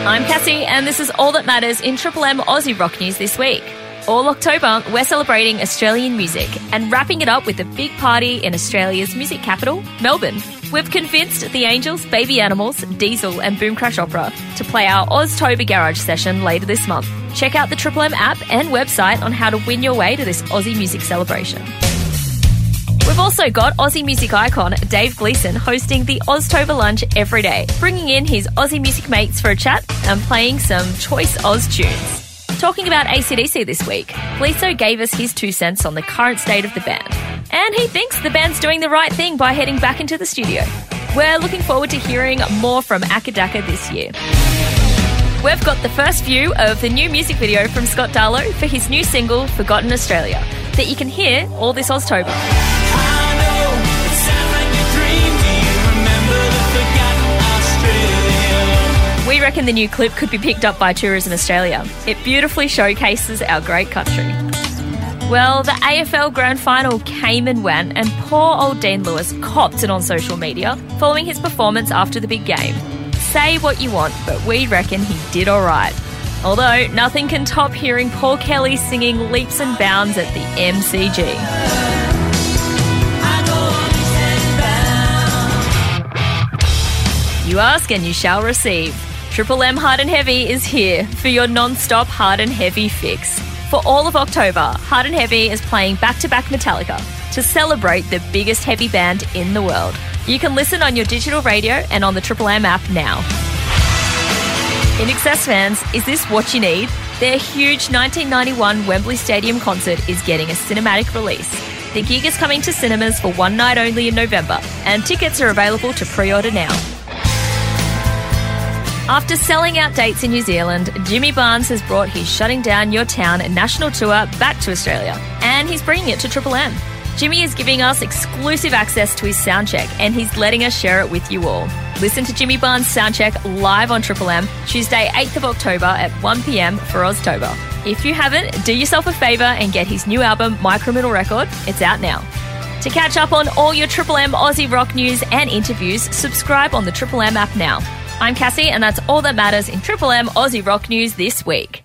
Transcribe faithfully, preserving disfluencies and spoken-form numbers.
I'm Cassie, and this is all that matters in Triple M Aussie Rock News this week. All October, we're celebrating Australian music and wrapping it up with a big party in Australia's music capital, Melbourne. We've convinced the Angels, Baby Animals, Diesel and Boom Crash Opera to play our Oztober Garage session later this month. Check out the Triple M app and website on how to win your way to this Aussie music celebration. We've also got Aussie music icon Dave Gleeson hosting the Oztober lunch every day, bringing in his Aussie music mates for a chat and playing some choice Oz tunes. Talking about A C D C this week, Gleeso gave us his two cents on the current state of the band. And he thinks the band's doing the right thing by heading back into the studio. We're looking forward to hearing more from Akadaka this year. We've got the first view of the new music video from Scott Darlow for his new single, Forgotten Australia, that you can hear all this Oztober. We reckon the new clip could be picked up by Tourism Australia. It beautifully showcases our great country. Well, the A F L Grand Final came and went, and poor old Dean Lewis copped it on social media following his performance after the big game. Say what you want, but we reckon he did alright. Although, nothing can top hearing Paul Kelly singing Leaps and Bounds at the M C G. You ask and you shall receive. Triple M Hard and Heavy is here for your non-stop Hard and Heavy fix. For all of October, Hard and Heavy is playing back-to-back Metallica to celebrate the biggest heavy band in the world. You can listen on your digital radio and on the Triple M app now. In Excess fans, is this what you need? Their huge nineteen ninety-one Wembley Stadium concert is getting a cinematic release. The gig is coming to cinemas for one night only in November, and tickets are available to pre-order now. After selling out dates in New Zealand, Jimmy Barnes has brought his Shutting Down Your Town national tour back to Australia, and he's bringing it to Triple M. Jimmy is giving us exclusive access to his soundcheck, and he's letting us share it with you all. Listen to Jimmy Barnes' soundcheck live on Triple M Tuesday, eighth of October at one p.m. for Oztober. If you haven't, do yourself a favour and get his new album, Micromiddle Record. It's out now. To catch up on all your Triple M Aussie rock news and interviews, subscribe on the Triple M app now. I'm Cassie, and that's all that matters in Triple M Aussie Rock News this week.